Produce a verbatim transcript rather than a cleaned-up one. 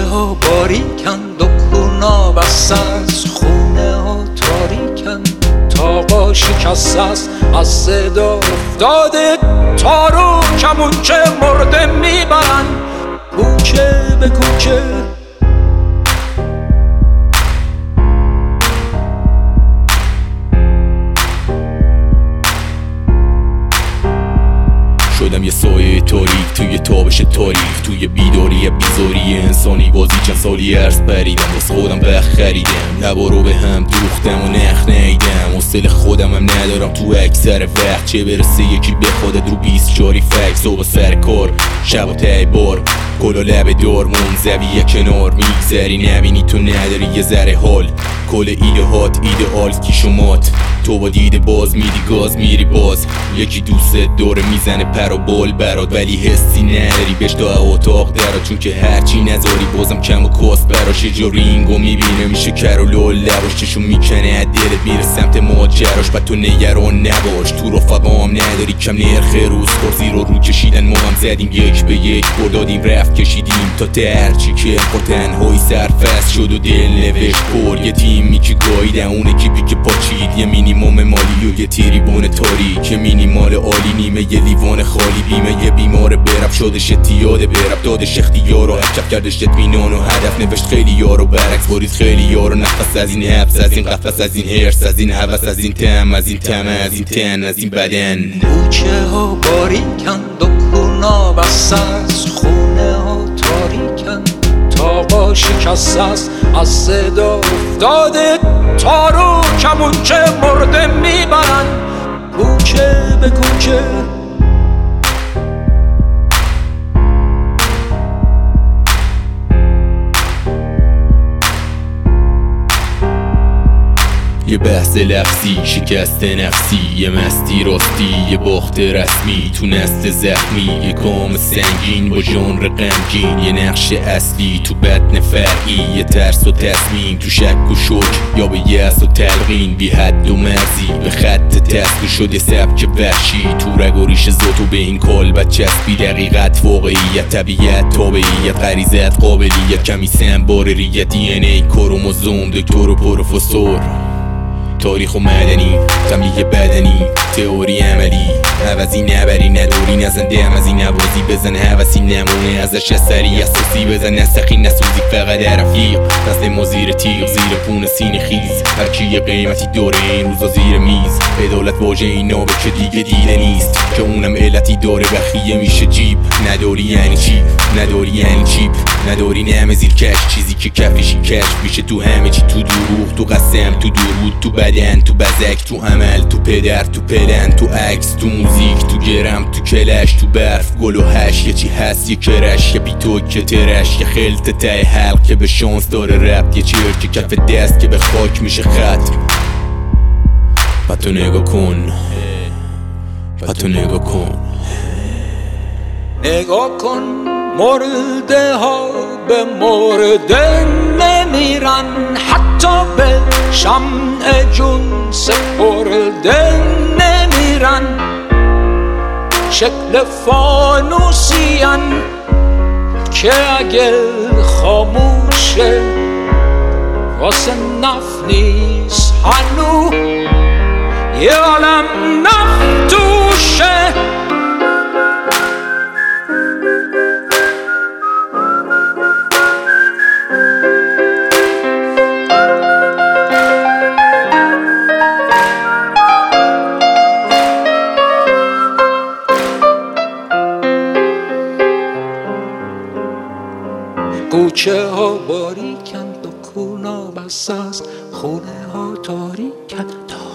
ها باریکند و کونا بسته است، خونه ها تاریکند، تاقا شکسته است، از صدا افتاده تارو کمونچه مرده میبرند کوچه به کوچه. شدم یه سایه تاریک توی تابش تاریخ، توی بیداری بیزاری انسانی بازی چند سالی عرض پریدم، واسه خودم بخ خریدم، لبا رو به هم دوختم و نخ نیدم، حوصله خودم هم ندارم تو اکثر وقت، چه برسه یکی به خودت رو بیست جاری فکر، صبح سر کار شب و ته بار کلا لب دار منزوی کنار، میگذری نبینی تو نداری یه ذره حال، کل ایده هات ایدئال کی شمات، تو با دید باز میری گاز میری باز، یکی دوست داره میزنه پر و بال برات ولی حسی نداری بهش تا اتاق درات، چون که هرچی نذاری بازم کم و کاست براش، یه جا رینگو میبینه میشه کر و لال لباش، چشو میکنه از دلت میره سمت ماجراش، بعد تو نگران نباش تو رفقا هم نداری کم نرخ روز خور، زیرو رو کشیدن ما هم زدیم یک به یک بردادیم رفت کشیدیم تا ترچی که خور تنهایی سرفست شد و دل نوشت پر، یه تیمی که گایده اونه کی بی که پاچید، یه مینیموم مالی و یه تریبون تاریک، یه مینیمال عالی نیمه یه لیوان خالی، بیمه یه بیمار برب شدش اتیاده برب دادش اختیار و حکف کردش اطمینان و هدف نوشت خیلی یارو برعکس بارید خیلی یارو، نفس از این حبس از این قفس از این هرس از این هوس از این تم از این تم از این تن از این بدن. کوچه ها باریکند و کونا بسته است، خونه ها تاریکند، تاقا شکسته است، از صدا افتاده تارو کمونچه مرده میبرند کوچه به کوچه. یه بحث لفظی شکست نفسی، یه مستی راستی یه باخت رسمی، تو نسل زخمی یه کام سنگین با ژانر غمگین، یه نقش اصلی تو بدن فرعی، یه ترس و تصمیم تو شک و شک یا به یأس و تلقین، بی حد و مرزی به خط تسبیح شد یه سبک وحشی، تو رگ و ریش ذاتو به این کالبد چسبی، دقیقت واقعیت طبیعت تابعیت غریزت قابلیت کمی سنبارریت، دی ان ای کروموزوم دکتر و پروفسور، تاریخ و مدنی تملیه بدنی تئوری عملی، عوضی نبری نداری نزنده هم از این نوازی بزن حوثی نمونه ازش اثری اساسی بزن نسخی نسوزی فقط رفیق دست ما زیر تیغ زیر پون سینه خیز، هرکی یه قیمتی داره این روزا زیر میز، عدالت واژه این نابه که دیگه دیده نیست که اونم علتی داره بخیه میشه جیب، نداری یعنی چی نداری یعنی چیپ نداری نمه زیر کش چیزی که کفیشی کش میشه تو همه چی، تو دروغ تو قسم تو درود تو بدن تو بزک تو عمل تو پدر تو پلن تو عکس تو موزیک تو گرم تو کلش تو برف گل و هش، یه چی هست یه کرش یه بیتو که ترش، یه خلط ته حلق که به شانس داره ربط، یه چرک که کف دست که به خاک میشه خط. پا تو نگاه کن پا تو نگاه کن نگاه کن مرده ها به مرده نمیرن، حتی به شمع جون سپرده نمیرن، شکل فانوسین که اگه خاموشه واسه نف نیست هنو یه عالم نف توشه. کوچه ها باریکند و کونا بسته است، خونه ها تاریکند.